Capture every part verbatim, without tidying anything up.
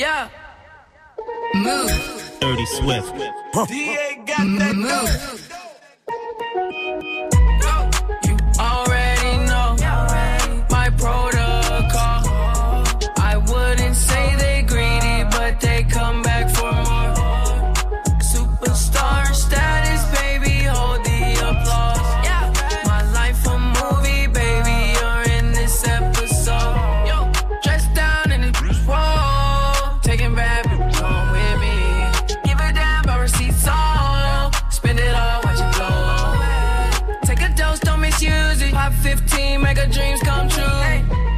Yeah. Move. Dirty Swift. Huh. D A got that move. You already know my protocol. I wouldn't say they greedy, but they come back for more. Superstar status, baby, hold the applause. Yeah. My life a movie, baby, you're in this episode. Yo, dressed down in the whoa, taking bad bitches home with me. Give a damn about receipts all, spend it all, watch it blow. Take a dose, don't misuse it. Pop fifteen, make a dreams come true. Hey.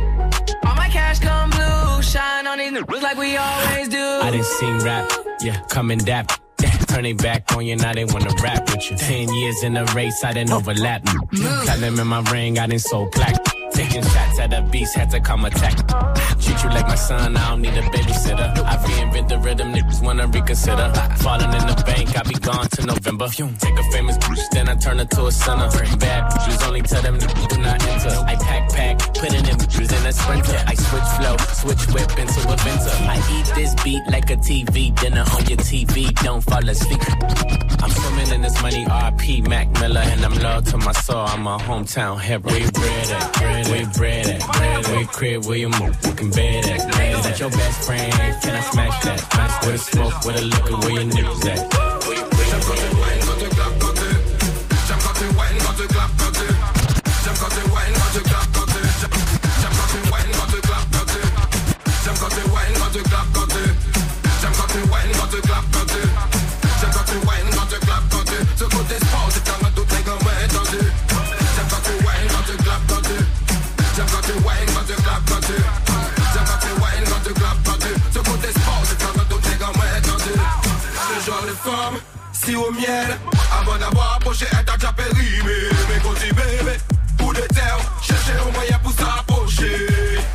All my cash come blue, shine on these niggas like we always do. I done seen rap, yeah, coming dap. Turn it back on you, now they wanna rap with you. Ten years in a race, I didn't overlap. Got them in my ring, I didn't sold plaque. Taking shots at the beast, had to come attack. Treat you like my son, I don't need a babysitter. I reinvent the rhythm, niggas wanna reconsider. Falling in the bank, I be gone to November. Take a famous bitch, then I turn her to a sinner. Bad bitches, only tell them niggas do not enter. I pack, pack, put it in bitches in a sprinter. I switch flow, switch whip into a Venter. I eat this beat like a T V dinner on your T V, don't fall asleep. I'm swimming in this money, R P Mac Miller, and I'm loyal to my soul, I'm a hometown hero. We bread at, bread we bread at, bread we crib, where you move, we can bed at. Is that your best friend? Can I smash that? Smash with a smoke, with a liquor, where your niggas at? J'aime quand tu wine, quand tu clap, quand tu. J'aime quand tu wine, quand tu clap, quand tu. J'aime quand tu wine, quand tu clap, quand tu. J'aime quand tu wine, quand tu clap, quand tu. J'aime quand tu wine, quand tu clap, quand tu. J'aime quand tu wine, quand tu clap, quand tu. J'aime quand tu wine, quand tu clap, quand tu. Ce côté sport, c'est quand même tout les gars m'ont entendu. J'aime quand tu wine, quand tu clap, quand tu. J'aime quand tu wine, quand tu clap, quand tu. J'aime quand tu wine, quand tu clap, quand tu. Ce côté sport, c'est quand même tout les gars m'ont entendu. Ce genre de femme, si au miel, avant d'avoir approché, elle t'a déjà périmé. Mais continue bébé, coup de terre, chercher un moyen pour s'approcher.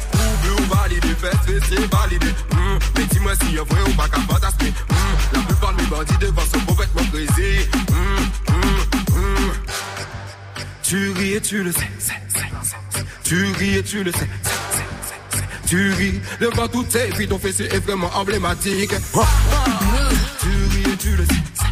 Ou ou valider, fesses, fessiers, valider. Mm. Mais dis-moi si y'a vrai ou pas qu'à fantasmer. Mm. La plupart de mes bandits devant sont complètement brisés. Mm. Mm. Mm. Tu ris et tu le sais. Tu ris et tu le sais. Tu ris devant toutes tes vies, ton fessier est vraiment emblématique. Oh. Tu ris et tu le sais.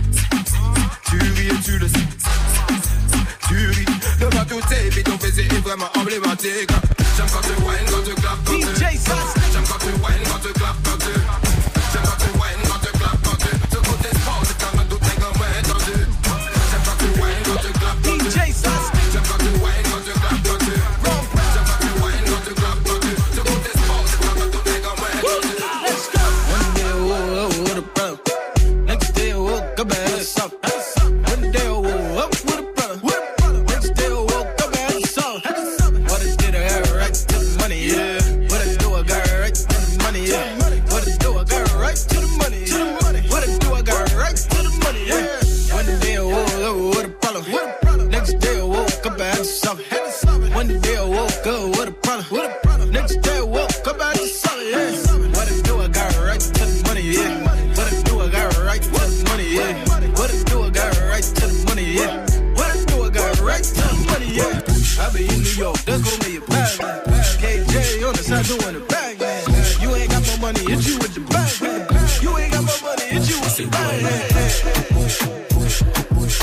Tu ris et tu le sais. Tu ris devant toutes tes vies, ton fessier est vraiment emblématique. J'aime quand tu wine, quand tu clap, quand tu. J'aime quand tu wine, quand tu clap, quand tu. J'aime quand tu wine, quand tu clap, quand tu. Ce côté sport, c'est quand même tout les gars m'ont entendu. J'aime quand tu wine, quand tu clap, quand tu. J'aime quand tu wine, quand tu clap, quand tu. J'aime quand tu wine, quand tu clap, quand tu. Ce côté sport, c'est quand même tout les gars m'ont entendu. Let's go. One day I woke up with a brother. Next day I woke up and had something. One day I woke up with a brother. Next day I woke up and had something. What I did, I got right to the money, yeah. What I do, I got right to the money, yeah. What I do, I got right to the money, yeah. What I do, I got right to the money, yeah. One day I woke up with a problem. Next day I woke up and had something. One day I woke up with a problem. Next day I woke up and had something, yeah. What I do, I got right to the money, yeah. What I do, I got right to the money, yeah. What I do, I got right to the money, yeah. What I do, I got right to the money, yeah. I be in New York, that's gonna be a bag, man. K J on the side doing the bag, man. You ain't got no money, it's you with the bag, man. You ain't got no money, it's you with the bag, man. Push, push, push,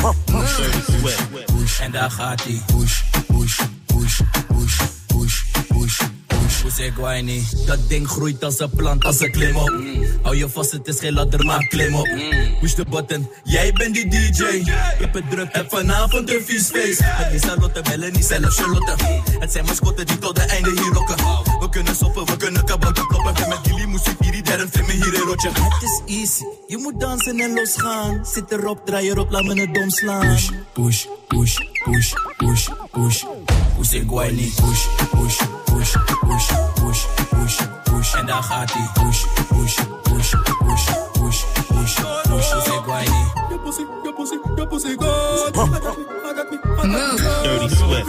push, en daar gaat ie. Push, push, push, push, push, push. Push ik whiny. Dat ding groeit als een plant, als een klim op. Hou je vast, het is geen ladder, maar klim op. Push de button, jij bent die D J. Ik heb het druk, heb vanavond een vies feest. Het is Charlotte, bellen niet zelf Charlotte. Het zijn mascotten die tot de einde hier rocken. We kunnen soppen, we kunnen kabouter kloppen. En met jullie muziek hier, die derde film hier in rotje. Het is easy, je moet dansen en losgaan. Zit erop, draai erop, laat me het dom slaan. Push, push, push, push, push, push. Push ik whiny. Push, push, push, push, push, push, push. En daar gaat ie. Push, push, push, push, push, push, push. Push ik whiny. Your pussy, your pussy, your pussy good. I got me, I got me, I got me. Dirty Swift.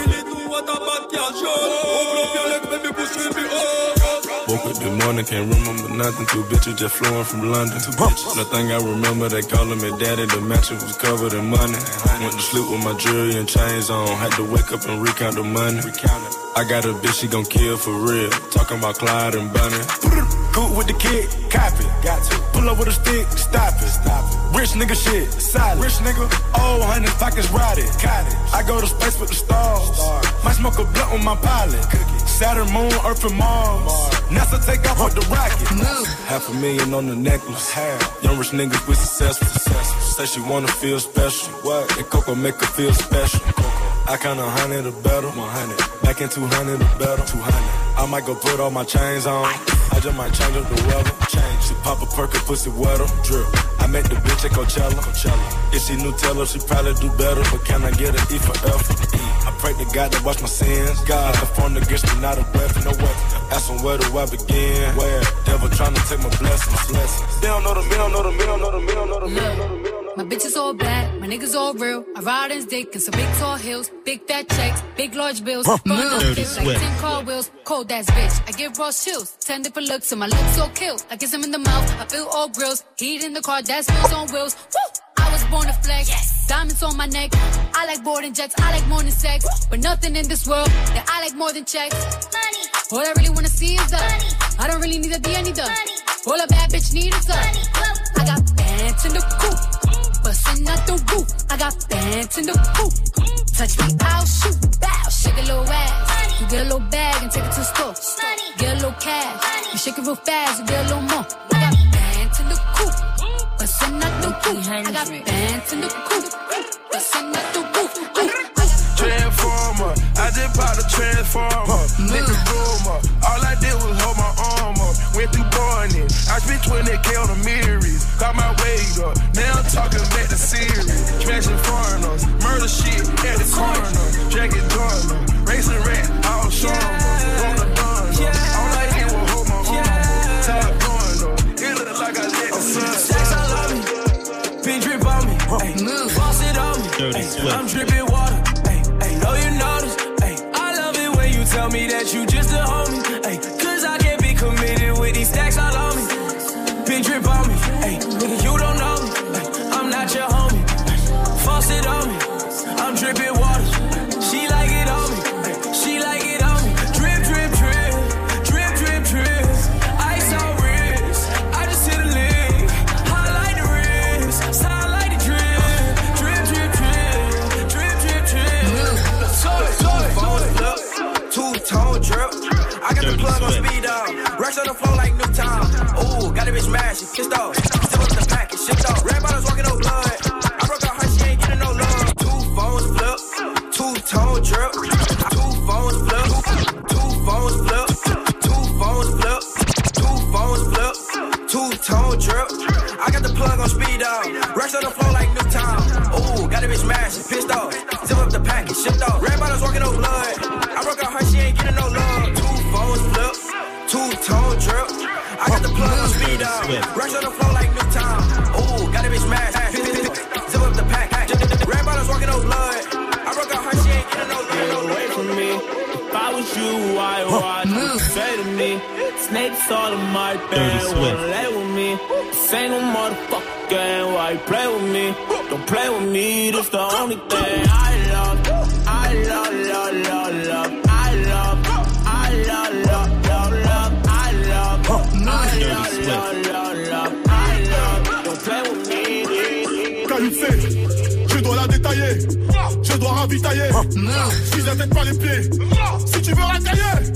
Woke up this morning, can't remember nothing. Two bitches just flowing from London. Two bitches. Nothing I remember, they calling me daddy. The mattress was covered in money. Went to sleep with my jewelry and chains on. Had to wake up and recount the money. I got a bitch, she gon' kill for real. Talking about Clyde and Bunny. Scoot with the kid, copy. Got to. Pull up with a stick, stop it. Stop it. Rich nigga shit, solid. Rich nigga, oh, hundred pockets rotted. Cottage. I go to space with the stars. Stars. Might smoke a blunt with my pilot. Cookie. Saturn, Moon, Earth, and Mars. Mars. NASA take off with the rocket. Move. Half a million on the necklace. Half. Young rich niggas with successful. successful. Say she wanna feel special. What? And Coco make her feel special. Coco. I count a hundred or better. one hundred. Back in two hundred or better. two hundred. I might go put all my chains on. I just might change up the weather. Change. She pop a perk and pussy wetter. Drip. I met the bitch at Coachella. Coachella. If she knew Taylor, she probably do better. But can I get an E for effort? E. I pray to God to watch my sins. God, I formed against me, not a weapon, no weapon. Ask them where do I begin? Where? Devil trying to take my blessings. blessings. They don't know the me, don't know the me, don't know the me, don't know the me, don't know the me. My bitch is all bad, my niggas all real. I ride in his dick in some big tall hills, big fat checks, big large bills. Huh. Move. Kids like ten car wheels, cold ass bitch. I give raw chills, ten different looks, and my lips so kill. I kiss him in the mouth, I feel all grills. Heat in the car, that's wheels on wheels. Woo! I was born to flex, yes. Diamonds on my neck. I like boarding jets, I like more than sex. But nothing in this world that I like more than checks. Money. All I really wanna see is the money. I don't really need a D, I need the money. All a bad bitch need is the money. I got bands in the coop. Bustin' out the roof, I got bands in the coop. Touch me, I'll shoot. Bow, shake a little ass. Money. You get a little bag and take it to the store. Money. Get a little cash. Money. You shake it real fast, you get a little more. I got bands in the coop. Bustin' out the roof, I got bands in the coop. Bustin' out the roof. Transformer, I just popped a transformer. Nigga rumor, all I did was hold my arm up. Went through Barney, I spent twenty K on the mirrors. Got my weight up, now I'm talking back to series. Smashing foreigners, murder shit at the corner. Jacket Dorner, racing rat, all Sharma. On the Donner, all I did was hold my arm. Top Dorner, it look like I let the sun. Sex all on me, pink drip on me. Ay, faucet on me, ay, I'm dripping water. Know you notice, ay, I love it when you tell me that you just a homie, ay, cause I can't be committed with these stacks all on me. Big drip on me, ay, nigga, you don't know me, ay, I'm not your homie, ay, faucet on me, I'm dripping water, she like it on me, ay, she like it on me, drip, drip, drip, drip, drip, drip, ice on wrist, I just hit a lick, highlight the wrist, sound like the drip, drip, drip, drip, drip, drip, drip. Two-tone drip. I got the plug on speed up. Rush on the floor like Newtown. Ooh, got a bitch mad, she kissed off. Still up the pack and shipped off. Red bottles walking no blood. I broke out her, she ain't getting no love. Two phones flip. Two-tone drip. Two phones flip. Two phones flip. Two phones flip. Two phones flip. Two-tone drip. I got the plug on speed up. Rush on the floor like Newtown. Ooh, got a bitch mad, she pissed off. Zip up the pack and shipped off. Red bottles walking no blood. I broke out her, she ain't getting no love. Two phones flip, two-tone drip. I got the plug on speed up. Rush on the floor like Newtown. Ooh, got a bitch mad. Zip up the pack. Red bottles walking no blood. I broke out her, she ain't getting no love. Get away from me. If I was you, why would you say to me? Snakes all in my bed, wanna lay with me. This ain't no motherfucking game, why you play with me? Don't play with me, this the only thing I love. I love, love, love, love. I love, I love, love, love, love. I love, I love, love, love, love. I love, don't play with me. Calucé, je dois la détailler. Je dois ravitailler. Je vise la tête par les pieds. Si tu veux racailler.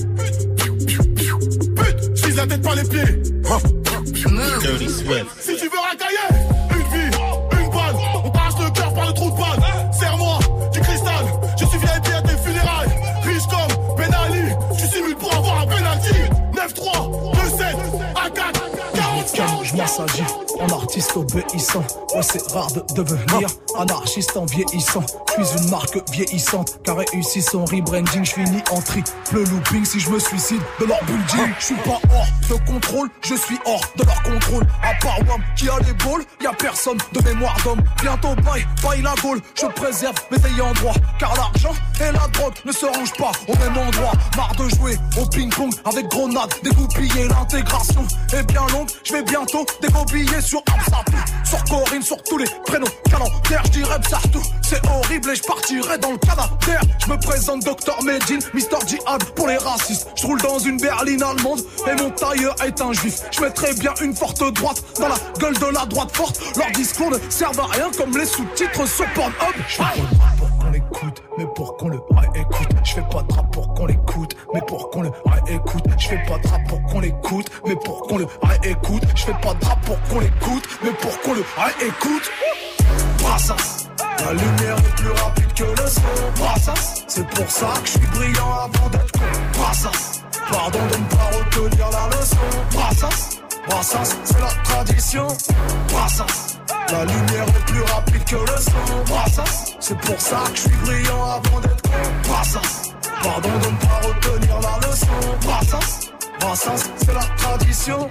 Pute, je vise la tête par les pieds. Dirty Swift. Si tu veux racailler. Une vie, une balle. On t'arrache le cœur par le trou de balle. Serre-moi du cristal. Je suis V I P à tes funérailles. Riche comme Ben Ali. Tu simules pour avoir un penalty. neuf trois, deux sept, A quatre, quarante, quarante. Je m'assagis en artiste obéissant. Ouais, c'est rare de devenir anarchiste en vieillissant. Je suis une marque vieillissante car réussi son rebranding. Je finis en triple looping si je me suicide de leur building. Je suis pas hors de contrôle, je suis hors de leur contrôle. À part Wam qui a les balls, y'a personne de mémoire d'homme. Bientôt bye, bye la gaule. Je préserve mes ayants droit car l'argent et la drogue ne se rangent pas au même endroit. Marre de veux jouer au ping-pong avec grenade, dégoupiller l'intégration est bien longue. Je vais bientôt dégobiller sur Amsterdam, sur Corinne, sur tous les prénoms calendaires. Je dirais partout, c'est horrible et je partirai dans le Canadair. Je me présente docteur Medine, mister Jihad pour les racistes. Je roule dans une berline allemande et mon tailleur est un juif. Je mettrai bien une forte droite dans la gueule de la droite forte. Leurs discours ne servent à rien comme les sous-titres sur Pornhub. Je fais pas de rap pour qu'on l'écoute, mais pour qu'on le réécoute. Je fais pas de rap pour qu'on l'écoute, mais pour qu'on le réécoute. Je fais pas de rap pour qu'on l'écoute, mais pour qu'on le réécoute. Je fais pas de rap pour qu'on l'écoute, mais pour qu'on le réécoute. Brassens, la lumière est plus rapide que le son. Brassens, c'est pour ça que je suis brillant avant d'être con. Brassens, pardon de ne pas retenir la leçon. Brassens, Brassens, c'est la tradition. Brassens, la lumière est plus rapide que le son. Brassens, c'est pour ça que je suis brillant avant d'être con. Brassens, pardon de ne pas retenir la leçon. Brassens, Brassens, c'est la tradition.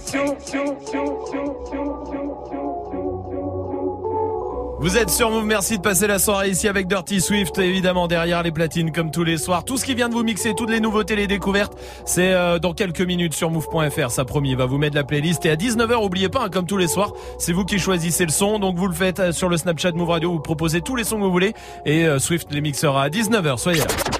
Vous êtes sur Move, merci de passer la soirée ici avec Dirty Swift, évidemment derrière les platines comme tous les soirs. Tout ce qui vient de vous mixer, toutes les nouveautés, les découvertes, c'est euh, dans quelques minutes sur move point f r, ça promis, il va vous mettre la playlist. Et à dix-neuf heures, oubliez pas, hein, comme tous les soirs, c'est vous qui choisissez le son, donc vous le faites sur le Snapchat Move Radio, vous proposez tous les sons que vous voulez et euh, Swift les mixera à dix-neuf heures, soyez là.